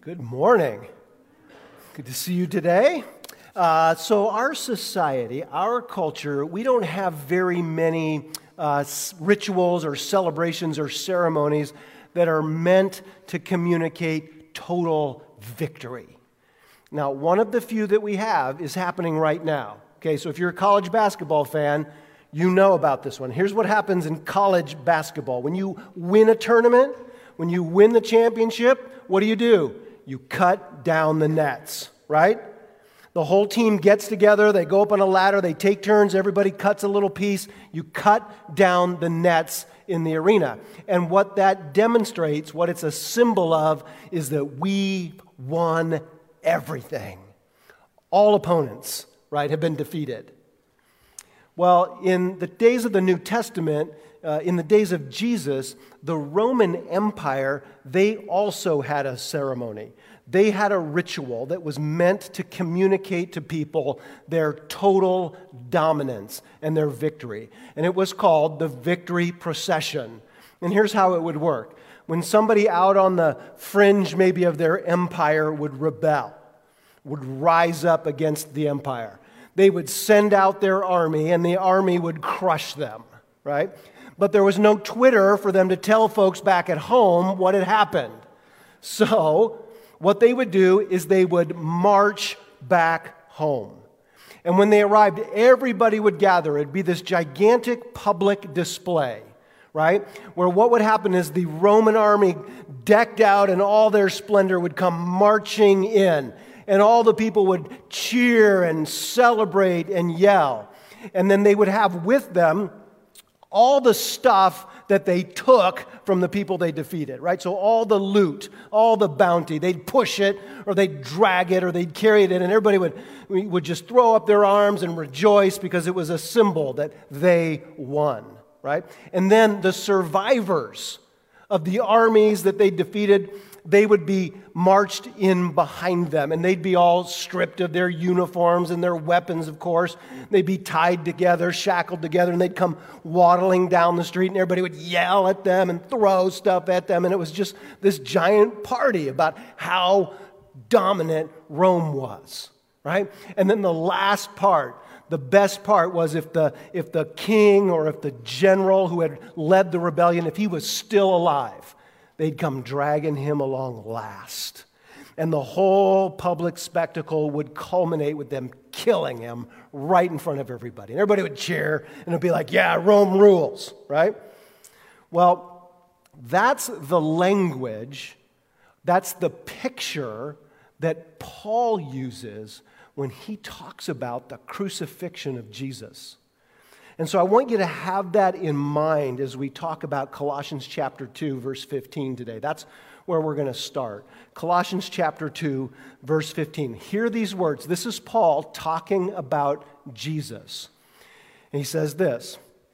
Good morning. Good to see you today. So our society, our culture, we don't have very many rituals or celebrations or ceremonies that are meant to communicate total victory. Now, one of the few that we have is happening right now. Okay, so if you're a college basketball fan, you know about this one. Here's what happens in college basketball. When you win a tournament, when you win the championship, what do? You cut down the nets, right? The whole team gets together, they go up on a ladder, they take turns, everybody cuts a little piece. You cut down the nets in the arena. And what that demonstrates, what it's a symbol of, is that we won everything. All opponents, right, have been defeated. Well, in the days of the New Testament, in the days of Jesus, the Roman Empire, they also had a ceremony. They had a ritual that was meant to communicate to people their total dominance and their victory. And it was called the Victory Procession. And here's how it would work. When somebody out on the fringe maybe of their empire would rebel, would rise up against the empire, they would send out their army and the army would crush them, right? But there was no Twitter for them to tell folks back at home what had happened. So what they would do is they would march back home. And when they arrived, everybody would gather. It'd be this gigantic public display, right? Where what would happen is the Roman army, decked out in all their splendor, would come marching in. And all the people would cheer and celebrate and yell. And then they would have with them all the stuff that they took from the people they defeated, right? So all the loot, all the bounty, they'd push it, or they'd drag it, or they'd carry it in, and everybody would just throw up their arms and rejoice because it was a symbol that they won, right? And then the survivors of the armies that they defeated, they would be marched in behind them, and they'd be all stripped of their uniforms and their weapons, of course. They'd be tied together, shackled together, and they'd come waddling down the street, and everybody would yell at them and throw stuff at them, and it was just this giant party about how dominant Rome was, right? And then the last part, the best part was if the king or if the general who had led the rebellion, if he was still alive, they'd come dragging him along last. And the whole public spectacle would culminate with them killing him right in front of everybody. And everybody would cheer, and it'd be like, yeah, Rome rules, right? Well, that's the language, that's the picture that Paul uses when he talks about the crucifixion of Jesus. And so I want you to have that in mind as we talk about Colossians chapter 2, verse 15 today. That's where we're going to start. Colossians chapter 2, verse 15. Hear these words. This is Paul talking about Jesus. And he says this,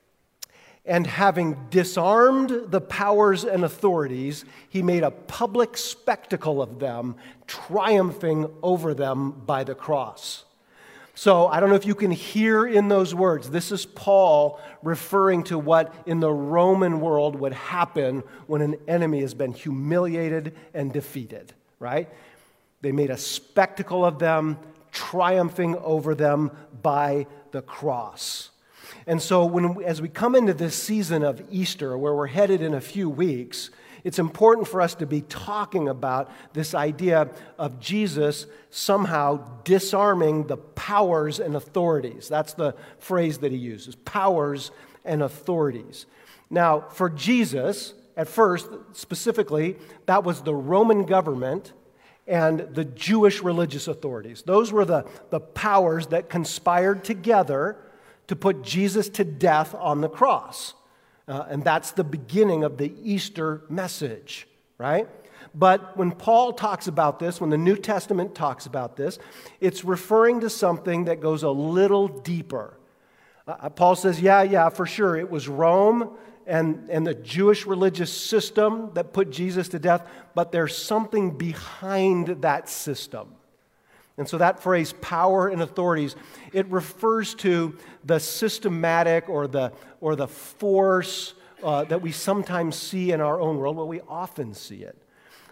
"And having disarmed the powers and authorities, he made a public spectacle of them, triumphing over them by the cross." So I don't know if you can hear in those words, this is Paul referring to what in the Roman world would happen when an enemy has been humiliated and defeated, right? They made a spectacle of them, triumphing over them by the cross. And so as we come into this season of Easter, where we're headed in a few weeks, it's important for us to be talking about this idea of Jesus somehow disarming the powers and authorities. That's the phrase that he uses, powers and authorities. Now, for Jesus, at first, specifically, that was the Roman government and the Jewish religious authorities. Those were the powers that conspired together to put Jesus to death on the cross. And that's the beginning of the Easter message, right? But when Paul talks about this, when the New Testament talks about this, it's referring to something that goes a little deeper. Paul says, yeah, for sure, it was Rome and the Jewish religious system that put Jesus to death, but there's something behind that system. And so that phrase, power and authorities, it refers to the systematic or the force that we sometimes see in our own world. Well, we often see it.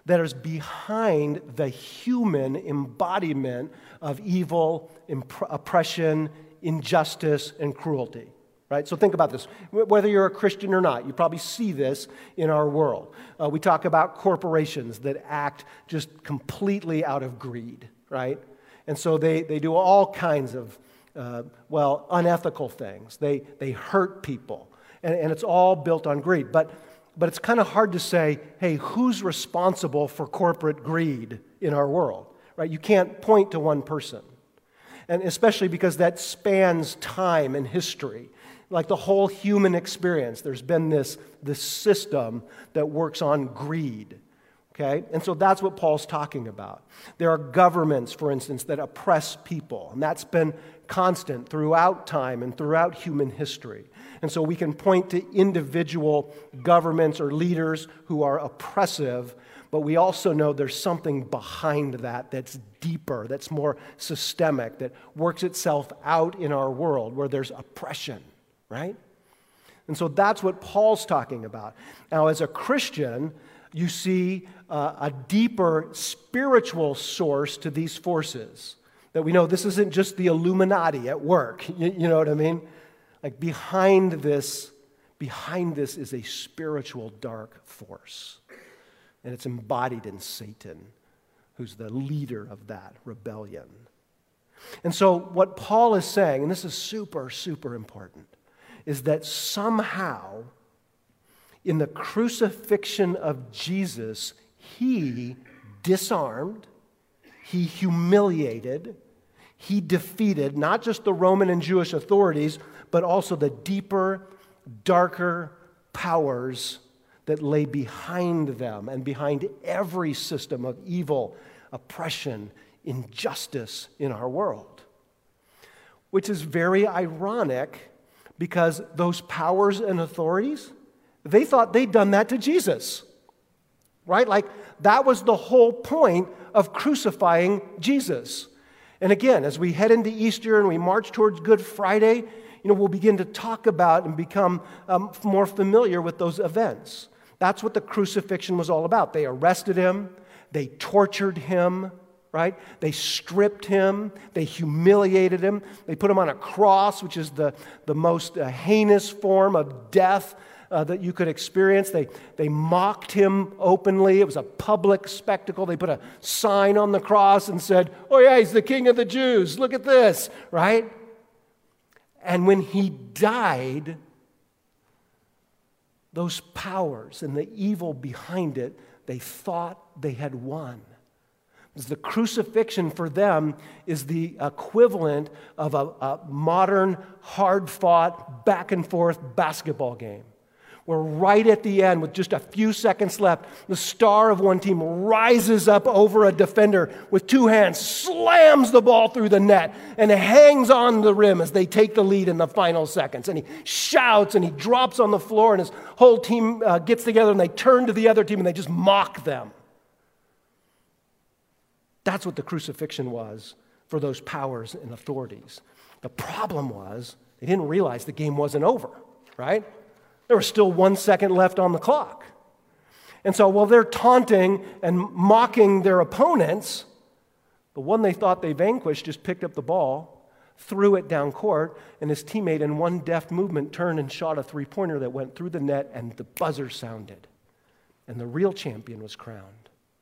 that is behind the human embodiment of evil, oppression, injustice, and cruelty. Right? So think about this. Whether you're a Christian or not, you probably see this in our world. We talk about corporations that act just completely out of greed, right? And so they do all kinds of, unethical things. They hurt people. And it's all built on greed. But it's kind of hard to say, hey, who's responsible for corporate greed in our world? Right? You can't point to one person. And especially because that spans time and history. Like the whole human experience, there's been this system that works on greed, okay? And so that's what Paul's talking about. There are governments, for instance, that oppress people, and that's been constant throughout time and throughout human history. And so we can point to individual governments or leaders who are oppressive, but we also know there's something behind that that's deeper, that's more systemic, that works itself out in our world where there's oppression. Right? And so that's what Paul's talking about. Now, as a Christian, you see a deeper spiritual source to these forces. That we know this isn't just the Illuminati at work. You know what I mean? Like behind this is a spiritual dark force. And it's embodied in Satan, who's the leader of that rebellion. And so what Paul is saying, and this is super, super important, is that somehow in the crucifixion of Jesus, he disarmed, he humiliated, he defeated not just the Roman and Jewish authorities, but also the deeper, darker powers that lay behind them and behind every system of evil, oppression, injustice in our world. Which is very ironic, because those powers and authorities, they thought they'd done that to Jesus, right? Like that was the whole point of crucifying Jesus. And again, as we head into Easter and we march towards Good Friday, we'll begin to talk about and become more familiar with those events. That's what the crucifixion was all about. They arrested him, they tortured him, right? They stripped him. They humiliated him. They put him on a cross, which is the most heinous form of death that you could experience. They mocked him openly. It was a public spectacle. They put a sign on the cross and said, "Oh yeah, he's the King of the Jews. Look at this," right? And when he died, those powers and the evil behind it, they thought they had won. The crucifixion for them is the equivalent of a modern, hard-fought, back-and-forth basketball game, where right at the end, with just a few seconds left, the star of one team rises up over a defender with two hands, slams the ball through the net, and hangs on the rim as they take the lead in the final seconds. And he shouts, and he drops on the floor, and his whole team gets together, and they turn to the other team, and they just mock them. That's what the crucifixion was for those powers and authorities. The problem was they didn't realize the game wasn't over, right? There was still 1 second left on the clock. And so while they're taunting and mocking their opponents, the one they thought they vanquished just picked up the ball, threw it down court, and his teammate in one deft movement turned and shot a three-pointer that went through the net, and the buzzer sounded. And the real champion was crowned.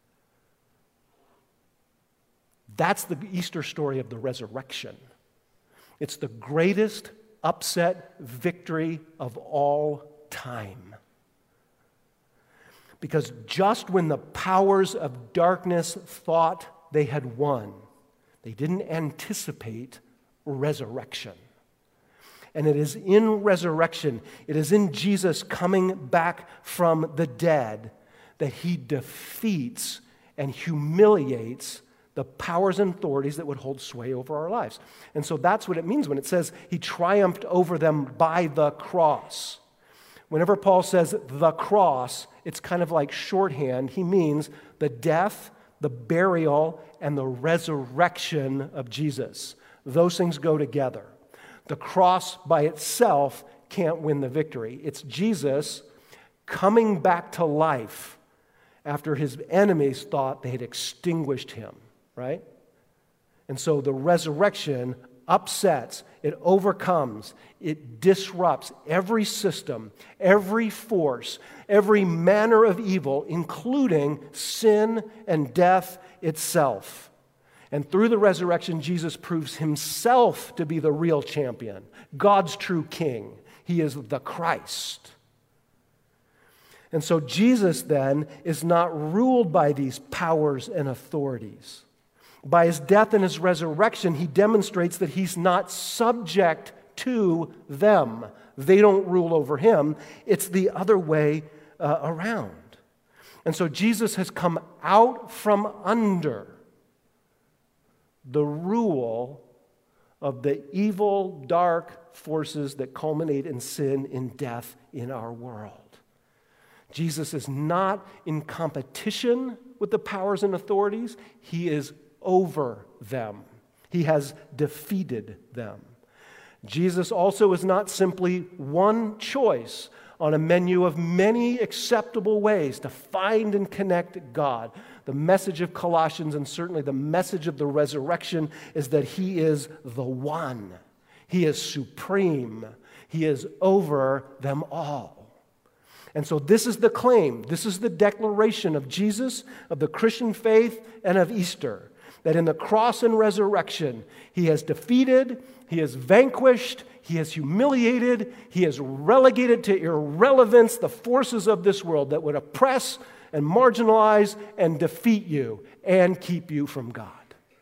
That's the Easter story of the resurrection. It's the greatest upset victory of all time. Because just when the powers of darkness thought they had won, they didn't anticipate resurrection. And it is in resurrection, it is in Jesus coming back from the dead that he defeats and humiliates the powers and authorities that would hold sway over our lives. And so that's what it means when it says he triumphed over them by the cross. Whenever Paul says the cross, it's kind of like shorthand. He means the death, the burial, and the resurrection of Jesus. Those things go together. The cross by itself can't win the victory. It's Jesus coming back to life after his enemies thought they had extinguished him, right? And so the resurrection upsets, it overcomes, it disrupts every system, every force, every manner of evil, including sin and death itself. And through the resurrection, Jesus proves himself to be the real champion, God's true king. He is the Christ. And so Jesus then is not ruled by these powers and authorities. By his death and his resurrection, he demonstrates that he's not subject to them. They don't rule over him. It's the other way around. And so Jesus has come out from under the rule of the evil, dark forces that culminate in sin and death in our world. Jesus is not in competition with the powers and authorities. He is over them. He has defeated them. Jesus also is not simply one choice on a menu of many acceptable ways to find and connect God. The message of Colossians, and certainly the message of the resurrection, is that he is the one. He is supreme. He is over them all. And so this is the claim, this is the declaration of Jesus, of the Christian faith, and of Easter, that in the cross and resurrection, he has defeated, he has vanquished, he has humiliated, he has relegated to irrelevance the forces of this world that would oppress and marginalize and defeat you and keep you from God.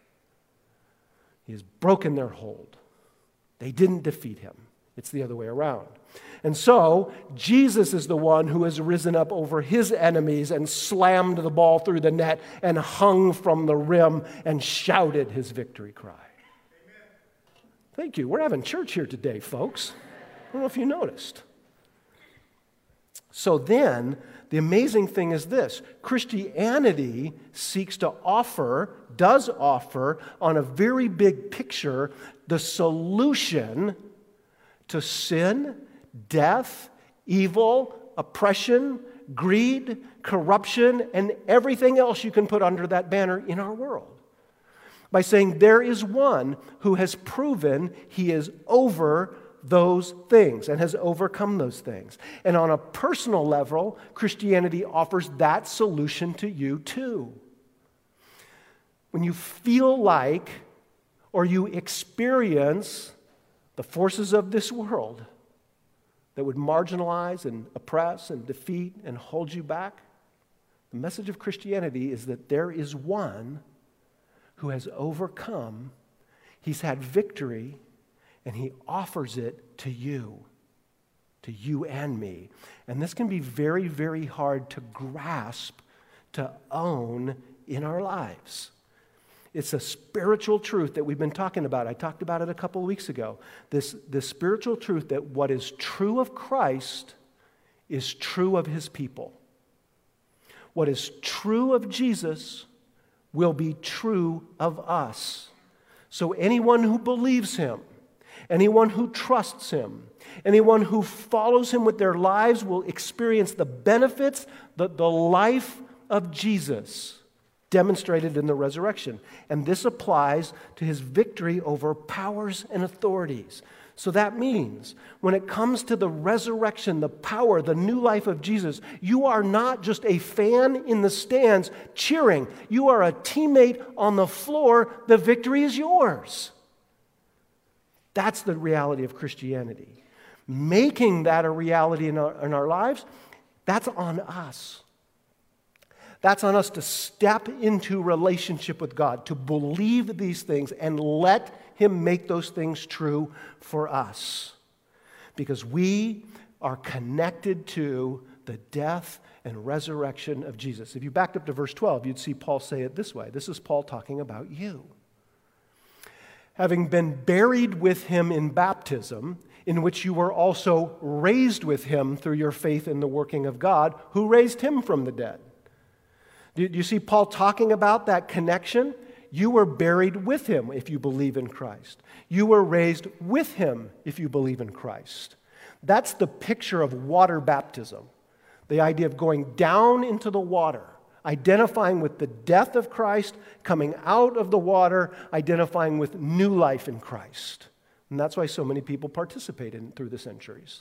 He has broken their hold. They didn't defeat him. It's the other way around. And so, Jesus is the one who has risen up over his enemies and slammed the ball through the net and hung from the rim and shouted his victory cry. Amen. Thank you. We're having church here today, folks. I don't know if you noticed. So then, the amazing thing is this. Christianity does offer, on a very big picture, the solution to sin, death, evil, oppression, greed, corruption, and everything else you can put under that banner in our world. By saying there is one who has proven he is over those things and has overcome those things. And on a personal level, Christianity offers that solution to you too. When you feel like or you experience the forces of this world that would marginalize and oppress and defeat and hold you back, the message of Christianity is that there is one who has overcome, he's had victory, and he offers it to you and me. And this can be very, very hard to grasp, to own in our lives. It's a spiritual truth that we've been talking about. I talked about it a couple of weeks ago. This spiritual truth that what is true of Christ is true of his people. What is true of Jesus will be true of us. So anyone who believes him, anyone who trusts him, anyone who follows him with their lives will experience the benefits, the life of Jesus demonstrated in the resurrection. And this applies to his victory over powers and authorities. So that means when it comes to the resurrection, the power, the new life of Jesus, you are not just a fan in the stands cheering. You are a teammate on the floor. The victory is yours. That's the reality of Christianity. Making that a reality in our lives, that's on us. That's on us to step into relationship with God, to believe these things and let him make those things true for us. Because we are connected to the death and resurrection of Jesus. If you backed up to verse 12, you'd see Paul say it this way. This is Paul talking about you. Having been buried with him in baptism, in which you were also raised with him through your faith in the working of God, who raised him from the dead. Do you see Paul talking about that connection? You were buried with him if you believe in Christ. You were raised with him if you believe in Christ. That's the picture of water baptism. The idea of going down into the water, identifying with the death of Christ, coming out of the water, identifying with new life in Christ. And that's why so many people participate in it through the centuries.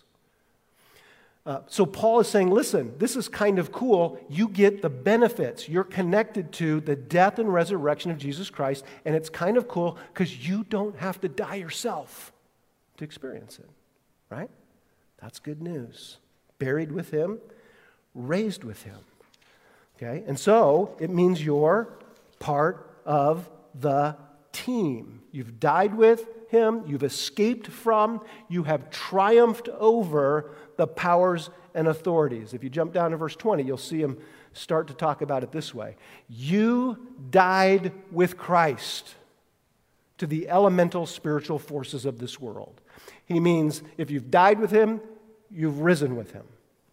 So Paul is saying, listen, this is kind of cool. You get the benefits. You're connected to the death and resurrection of Jesus Christ, and it's kind of cool because you don't have to die yourself to experience it, right? That's good news. Buried with him, raised with him. Okay? And so it means you're part of the team. You've died with him, you've escaped from, you have triumphed over the powers and authorities. If you jump down to verse 20, you'll see him start to talk about it this way. You died with Christ to the elemental spiritual forces of this world. He means if you've died with him, you've risen with him.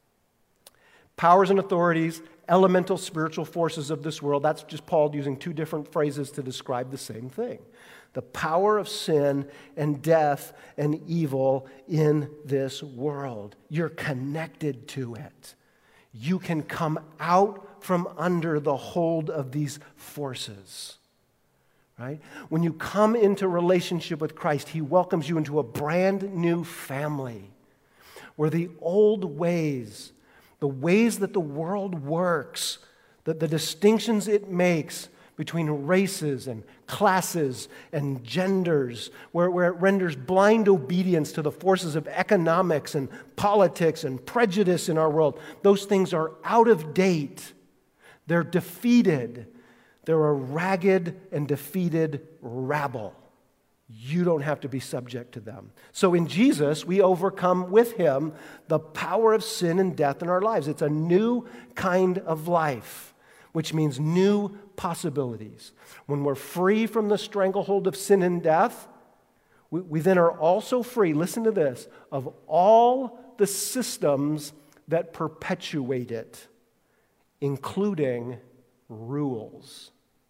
Powers and authorities, elemental spiritual forces of this world. That's just Paul using two different phrases to describe the same thing. The power of sin and death and evil in this world. You're connected to it. You can come out from under the hold of these forces. Right? When you come into relationship with Christ, he welcomes you into a brand new family where the old ways, the ways that the world works, that the distinctions it makes between races and classes and genders, where it renders blind obedience to the forces of economics and politics and prejudice in our world, those things are out of date. They're defeated. They're a ragged and defeated rabble. You don't have to be subject to them. So in Jesus, we overcome with him the power of sin and death in our lives. It's a new kind of life, which means new possibilities. When we're free from the stranglehold of sin and death, we then are also free, listen to this, of all the systems that perpetuate it, including rules,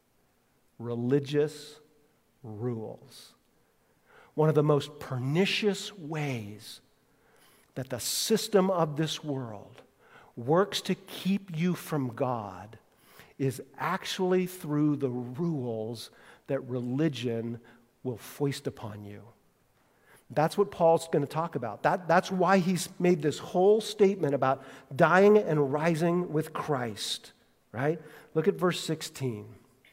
religious rules. One of the most pernicious ways that the system of this world works to keep you from God is actually through the rules that religion will foist upon you. That's what Paul's going to talk about. That's why he's made this whole statement about dying and rising with Christ, right? Look at verse 16.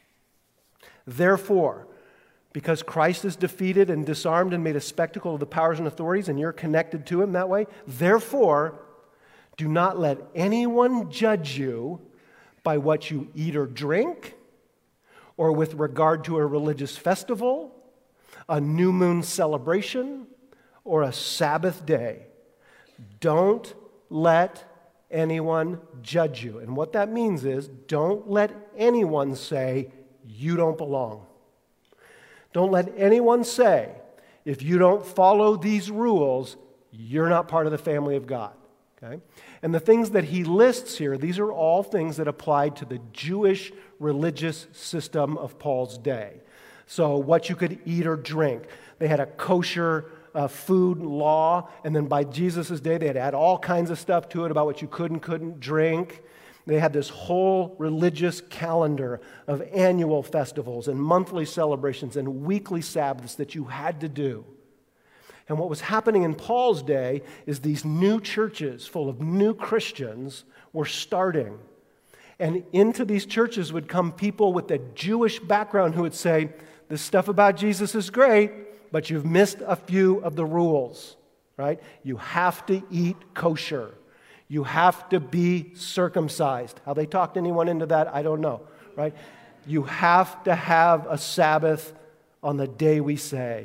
Therefore, because Christ is defeated and disarmed and made a spectacle of the powers and authorities, and you're connected to him that way, therefore, do not let anyone judge you by what you eat or drink, or with regard to a religious festival, a new moon celebration, or a Sabbath day. Don't let anyone judge you. And what that means is, don't let anyone say, you don't belong. Don't let anyone say, if you don't follow these rules, you're not part of the family of God. Okay? And the things that he lists here, these are all things that applied to the Jewish religious system of Paul's day. So what you could eat or drink. They had a kosher food law, and then by Jesus' day, they had add all kinds of stuff to it about what you could and couldn't drink. They had this whole religious calendar of annual festivals and monthly celebrations and weekly Sabbaths that you had to do. And what was happening in Paul's day is these new churches full of new Christians were starting. And into these churches would come people with a Jewish background who would say, this stuff about Jesus is great, but you've missed a few of the rules, right? You have to eat kosher. You have to be circumcised. How they talked anyone into that, I don't know, right? You have to have a Sabbath on the day we say.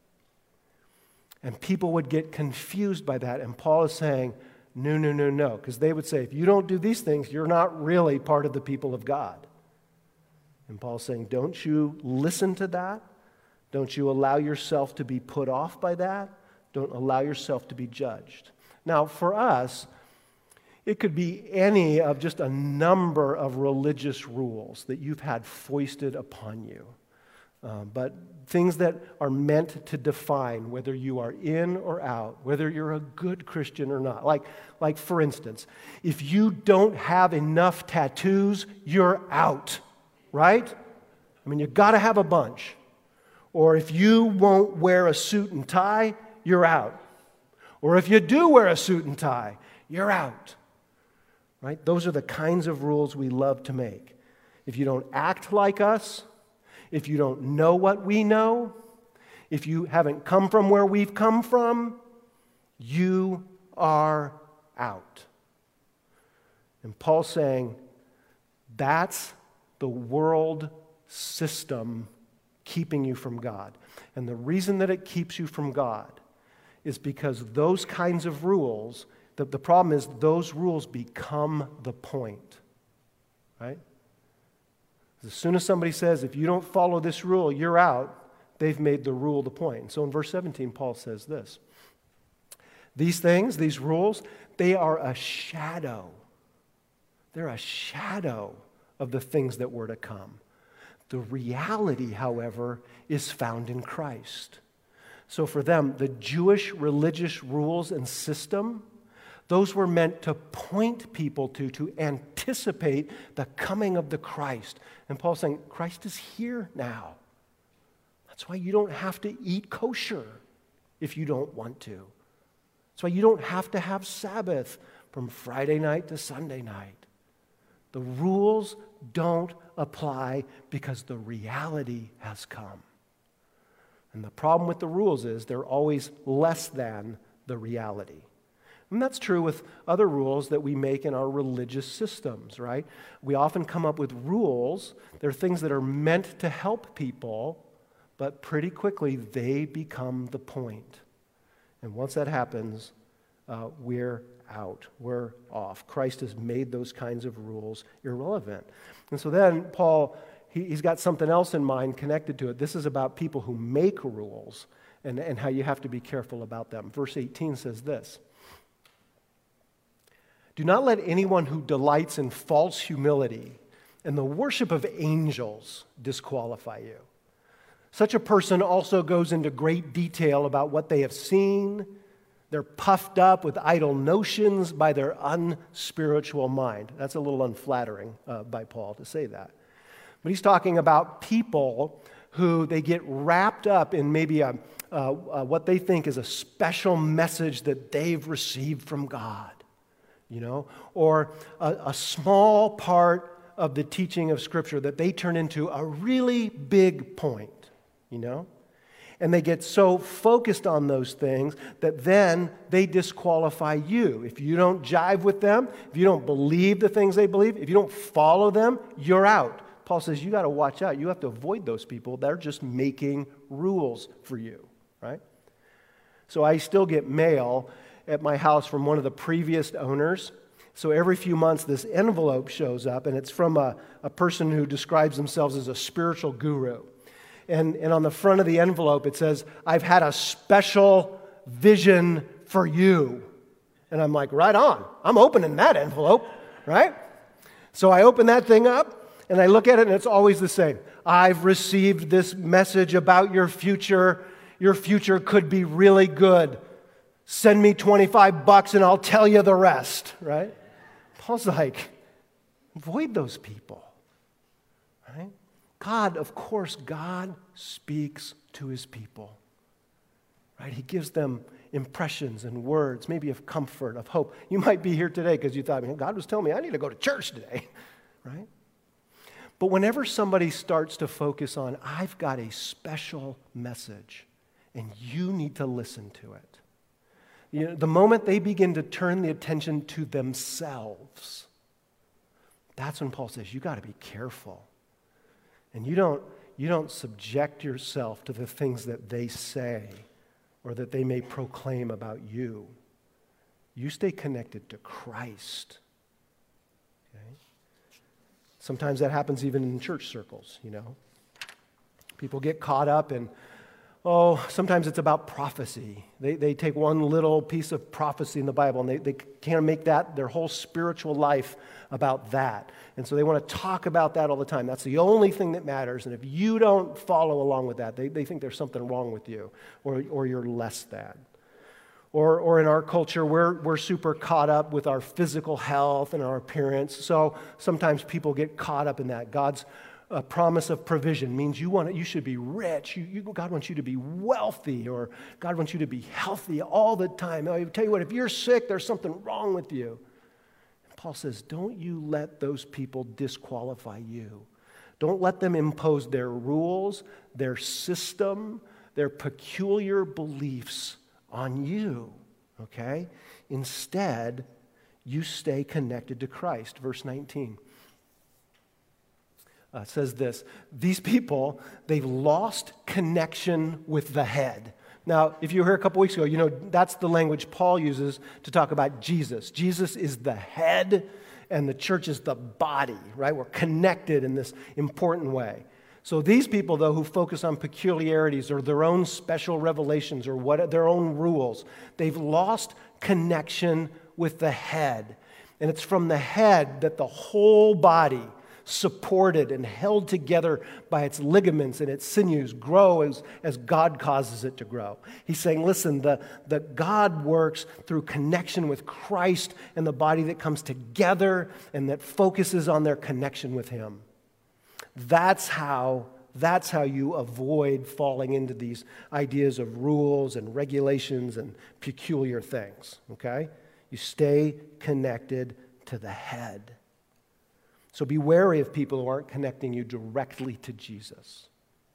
And people would get confused by that. And Paul is saying, no. Because they would say, if you don't do these things, you're not really part of the people of God. And Paul's saying, don't you listen to that? Don't you allow yourself to be put off by that? Don't allow yourself to be judged. Now, for us, it could be any of just a number of religious rules that you've had foisted upon you. but things that are meant to define whether you are in or out, whether you're a good Christian or not. Like for instance, if you don't have enough tattoos, you're out, right? I mean, you got to have a bunch. Or if you won't wear a suit and tie, you're out. Or if you do wear a suit and tie, you're out. Right? Those are the kinds of rules we love to make. If you don't act like us, if you don't know what we know, if you haven't come from where we've come from, you are out. And Paul's saying that's the world system keeping you from God. And the reason that it keeps you from God is because those kinds of rules, the problem is those rules become the point, right? As soon as somebody says, if you don't follow this rule, you're out, they've made the rule the point. And so in verse 17, Paul says this: these things, these rules, they are a shadow. They're a shadow of the things that were to come. The reality, however, is found in Christ. So for them, the Jewish religious rules and system, those were meant to point people to anticipate the coming of the Christ. And Paul's saying, Christ is here now. That's why you don't have to eat kosher if you don't want to. That's why you don't have to have Sabbath from Friday night to Sunday night. The rules don't apply because the reality has come. And the problem with the rules is they're always less than the reality. And that's true with other rules that we make in our religious systems, right? We often come up with rules. They're things that are meant to help people, but pretty quickly they become the point. And once that happens, we're out. We're off. Christ has made those kinds of rules irrelevant. And so then Paul, he's got something else in mind connected to it. This is about people who make rules and how you have to be careful about them. Verse 18 says this: do not let anyone who delights in false humility and the worship of angels disqualify you. Such a person also goes into great detail about what they have seen. They're puffed up with idle notions by their unspiritual mind. That's a little unflattering by Paul to say that. But he's talking about people who they get wrapped up in maybe what they think is a special message that they've received from God. You know, or a small part of the teaching of Scripture that they turn into a really big point, you know? And they get so focused on those things that then they disqualify you. If you don't jive with them, if you don't believe the things they believe, if you don't follow them, you're out. Paul says you got to watch out. You have to avoid those people. They're just making rules for you, right? So I still get mail at my house from one of the previous owners. So every few months this envelope shows up, and it's from a person who describes themselves as a spiritual guru. And on the front of the envelope it says, I've had a special vision for you. And I'm like, right on. I'm opening that envelope, right? So I open that thing up, and I look at it, and it's always the same. I've received this message about your future. Your future could be really good. Send me $25 and I'll tell you the rest, right? Paul's like, avoid those people, right? God, of course, God speaks to his people, right? He gives them impressions and words, maybe of comfort, of hope. You might be here today because you thought, man, God was telling me I need to go to church today, right? But whenever somebody starts to focus on, I've got a special message and you need to listen to it. You know, the moment they begin to turn the attention to themselves, that's when Paul says, you got to be careful. And you don't subject yourself to the things that they say or that they may proclaim about you. You stay connected to Christ. Okay? Sometimes that happens even in church circles, you know. People get caught up in sometimes it's about prophecy. They take one little piece of prophecy in the Bible and they kind of make that their whole spiritual life about that. And so they want to talk about that all the time. That's the only thing that matters. And if you don't follow along with that, they think there's something wrong with you or you're less than. Or in our culture, we're super caught up with our physical health and our appearance. So sometimes people get caught up in that. God's promise of provision means you should be rich. God wants you to be wealthy, or God wants you to be healthy all the time. I tell you what, if you're sick, there's something wrong with you. And Paul says, don't you let those people disqualify you. Don't let them impose their rules, their system, their peculiar beliefs on you, okay? Instead, you stay connected to Christ. Verse 19 says this: these people, they've lost connection with the head. Now, if you were here a couple weeks ago, that's the language Paul uses to talk about Jesus. Jesus is the head, and the church is the body, right? We're connected in this important way. So these people, though, who focus on peculiarities or their own special revelations or their own rules, they've lost connection with the head. And it's from the head that the whole body, supported and held together by its ligaments and its sinews, grow as God causes it to grow. He's saying, listen, the God works through connection with Christ and the body that comes together and that focuses on their connection with Him. That's how you avoid falling into these ideas of rules and regulations and peculiar things, okay? You stay connected to the head. So be wary of people who aren't connecting you directly to Jesus.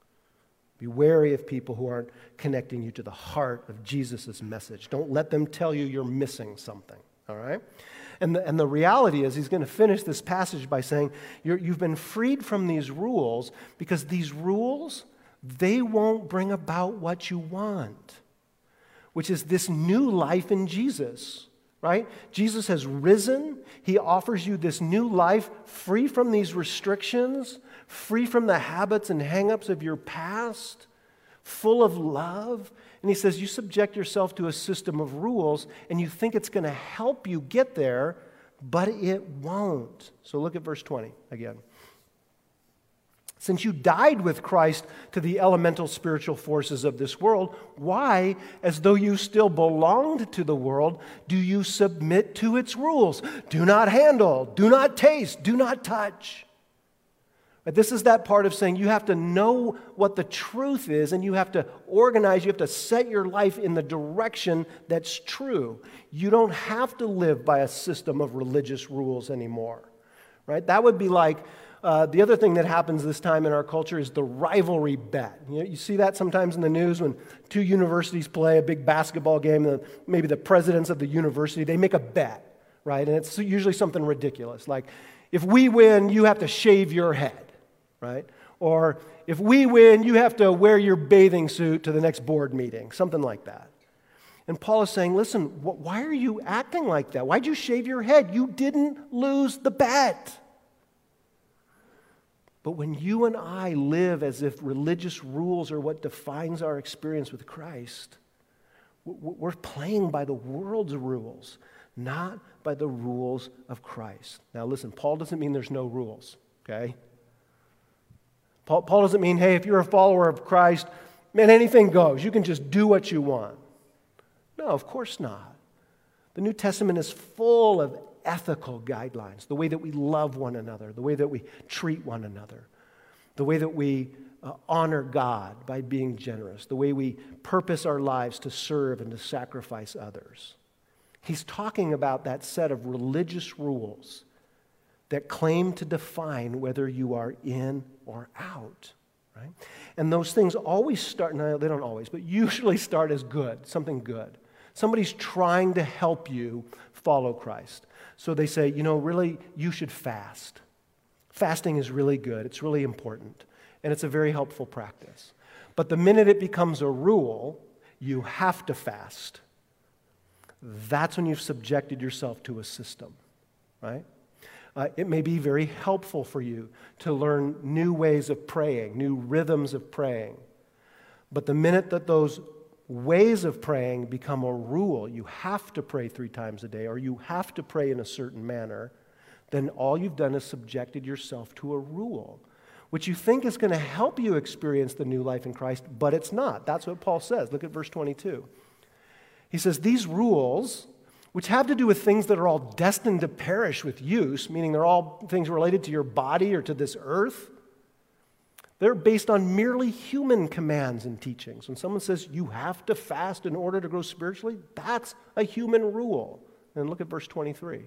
Be wary of people who aren't connecting you to the heart of Jesus' message. Don't let them tell you you're missing something, all right? And the reality is, he's going to finish this passage by saying, you've been freed from these rules because these rules, they won't bring about what you want, which is this new life in Jesus. Right? Jesus has risen. He offers you this new life free from these restrictions, free from the habits and hang-ups of your past, full of love. And he says you subject yourself to a system of rules and you think it's going to help you get there, but it won't. So look at verse 20 again. Since you died with Christ to the elemental spiritual forces of this world, why, as though you still belonged to the world, do you submit to its rules? Do not handle, do not taste, do not touch. But this is that part of saying you have to know what the truth is and you have to organize, you have to set your life in the direction that's true. You don't have to live by a system of religious rules anymore, right? That would be like, the other thing that happens this time in our culture is the rivalry bet. You see that sometimes in the news when two universities play a big basketball game, and maybe the presidents of the university, they make a bet, right? And it's usually something ridiculous, like, if we win, you have to shave your head, right? Or if we win, you have to wear your bathing suit to the next board meeting, something like that. And Paul is saying, listen, why are you acting like that? Why'd you shave your head? You didn't lose the bet. But when you and I live as if religious rules are what defines our experience with Christ, we're playing by the world's rules, not by the rules of Christ. Now listen, Paul doesn't mean there's no rules, okay? Paul doesn't mean, hey, if you're a follower of Christ, man, anything goes. You can just do what you want. No, of course not. The New Testament is full of ethical guidelines, the way that we love one another, the way that we treat one another, the way that we honor God by being generous, the way we purpose our lives to serve and to sacrifice others. He's talking about that set of religious rules that claim to define whether you are in or out, right? And those things always start, no, they don't always, but usually start as good, something good. Somebody's trying to help you follow Christ. So they say, really, you should fast. Fasting is really good. It's really important. And it's a very helpful practice. But the minute it becomes a rule, you have to fast. That's when you've subjected yourself to a system, right? It may be very helpful for you to learn new ways of praying, new rhythms of praying. But the minute that those ways of praying become a rule, you have to pray 3 times a day, or you have to pray in a certain manner, then all you've done is subjected yourself to a rule, which you think is going to help you experience the new life in Christ, but it's not. That's what Paul says. Look at verse 22. He says, these rules, which have to do with things that are all destined to perish with use, meaning they're all things related to your body or to this earth, they're based on merely human commands and teachings. When someone says you have to fast in order to grow spiritually, that's a human rule. And look at verse 23.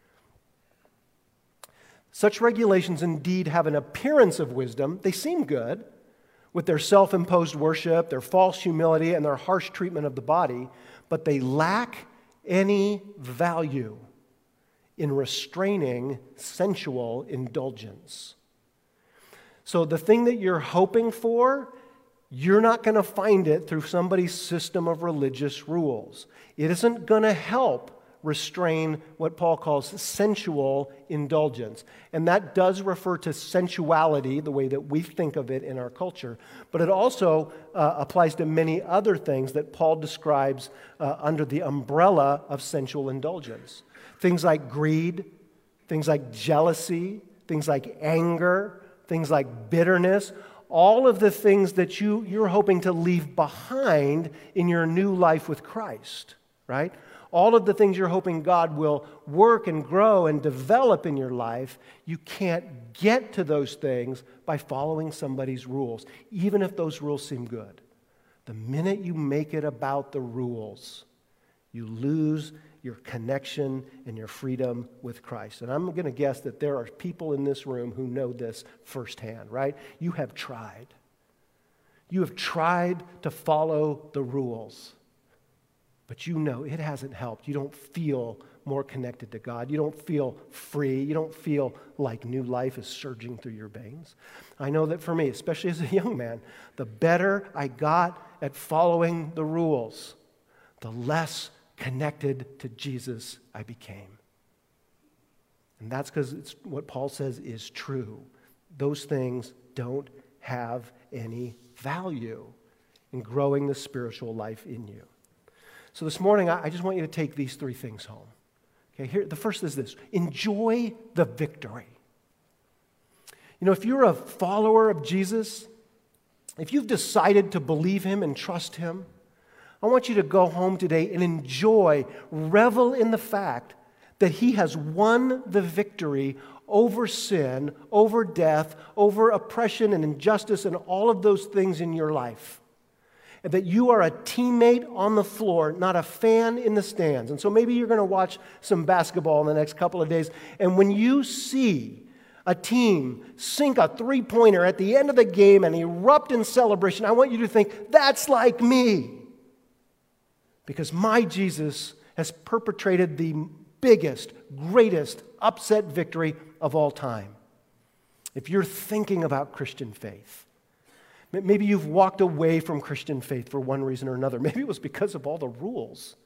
Such regulations indeed have an appearance of wisdom. They seem good with their self-imposed worship, their false humility, and their harsh treatment of the body, but they lack any value in restraining sensual indulgence. So the thing that you're hoping for, you're not going to find it through somebody's system of religious rules. It isn't going to help restrain what Paul calls sensual indulgence. And that does refer to sensuality, the way that we think of it in our culture. But it also applies to many other things that Paul describes under the umbrella of sensual indulgence. Things like greed, things like jealousy, things like anger, things like bitterness, all of the things that you're hoping to leave behind in your new life with Christ, right? All of the things you're hoping God will work and grow and develop in your life, you can't get to those things by following somebody's rules, even if those rules seem good. The minute you make it about the rules, you lose your connection and your freedom with Christ. And I'm going to guess that there are people in this room who know this firsthand, right? You have tried. You have tried to follow the rules. But you know it hasn't helped. You don't feel more connected to God. You don't feel free. You don't feel like new life is surging through your veins. I know that for me, especially as a young man, the better I got at following the rules, the less connected to Jesus I became. And that's because it's what Paul says is true. Those things don't have any value in growing the spiritual life in you. So this morning, I just want you to take these 3 things home. Okay, here, the first is this: enjoy the victory. You know, if you're a follower of Jesus, if you've decided to believe him and trust him, I want you to go home today and enjoy, revel in the fact that he has won the victory over sin, over death, over oppression and injustice and all of those things in your life. And that you are a teammate on the floor, not a fan in the stands. And so maybe you're going to watch some basketball in the next couple of days, and when you see a team sink a 3-pointer at the end of the game and erupt in celebration, I want you to think, that's like me. Because my Jesus has perpetrated the biggest, greatest upset victory of all time. If you're thinking about Christian faith, maybe you've walked away from Christian faith for one reason or another. Maybe it was because of all the rules.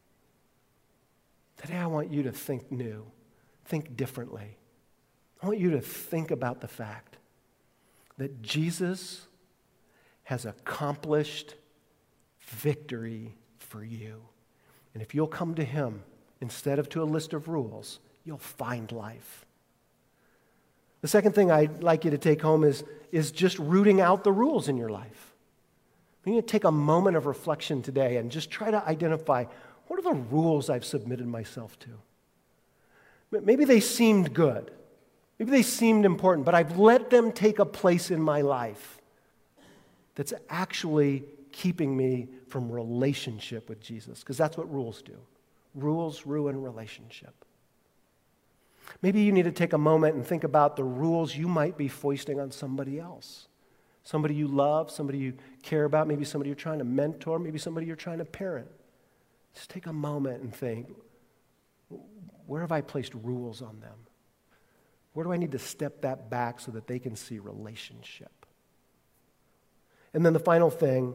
Today I want you to think new, think differently. I want you to think about the fact that Jesus has accomplished victory for you. And if you'll come to him instead of to a list of rules, you'll find life. The second thing I'd like you to take home is just rooting out the rules in your life. You need to take a moment of reflection today and just try to identify, what are the rules I've submitted myself to? Maybe they seemed good. Maybe they seemed important, but I've let them take a place in my life that's actually keeping me from relationship with Jesus, because that's what rules do. Rules ruin relationship. Maybe you need to take a moment and think about the rules you might be foisting on somebody else. Somebody you love, somebody you care about, maybe somebody you're trying to mentor, maybe somebody you're trying to parent. Just take a moment and think, where have I placed rules on them? Where do I need to step that back so that they can see relationship? And then the final thing,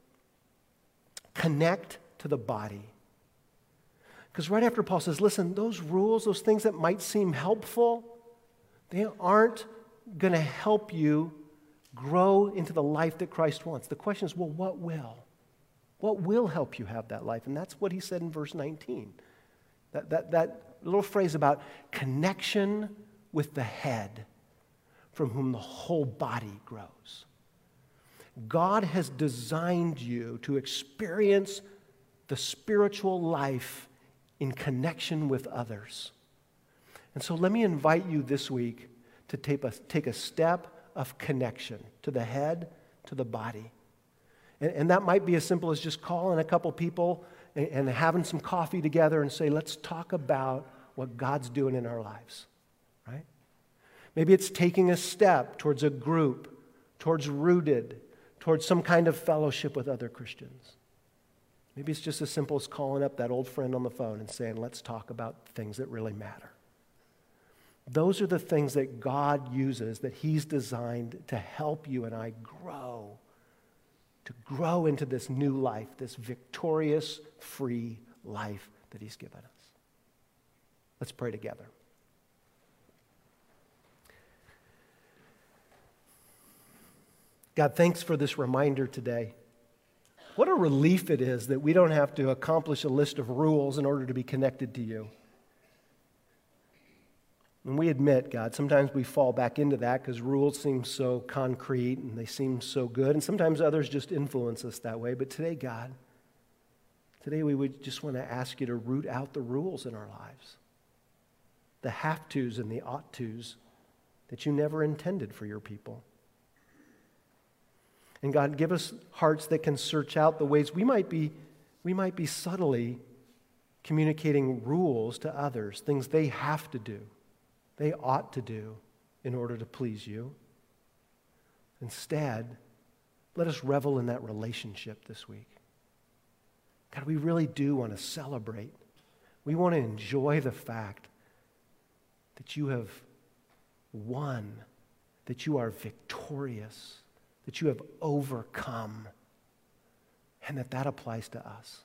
connect to the body. Because right after Paul says, listen, those rules, those things that might seem helpful, they aren't going to help you grow into the life that Christ wants. The question is, well, what will? What will help you have that life? And that's what he said in verse 19. That little phrase about connection with the head, from whom the whole body grows. God has designed you to experience the spiritual life in connection with others. And so let me invite you this week to take a step of connection to the head, to the body. And that might be as simple as just calling a couple people and having some coffee together and say, let's talk about what God's doing in our lives, right? Maybe it's taking a step towards a group, towards Rooted, towards some kind of fellowship with other Christians. Maybe it's just as simple as calling up that old friend on the phone and saying, let's talk about things that really matter. Those are the things that God uses, that he's designed to help you and I grow, to grow into this new life, this victorious, free life that he's given us. Let's pray together. God, thanks for this reminder today. What a relief it is that we don't have to accomplish a list of rules in order to be connected to you. And we admit, God, sometimes we fall back into that because rules seem so concrete and they seem so good, and sometimes others just influence us that way. But today, God, today we would just want to ask you to root out the rules in our lives, the have-tos and the ought-tos that you never intended for your people. And God, give us hearts that can search out the ways we might be subtly communicating rules to others, things they have to do, they ought to do in order to please you. Instead, let us revel in that relationship this week. God, we really do want to celebrate. We want to enjoy the fact that you have won, that you are victorious, that you have overcome, and that applies to us.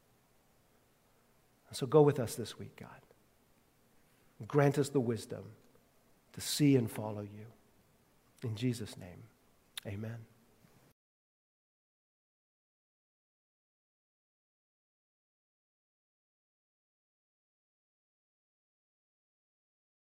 And so go with us this week, God. Grant us the wisdom to see and follow you. In Jesus' name, amen.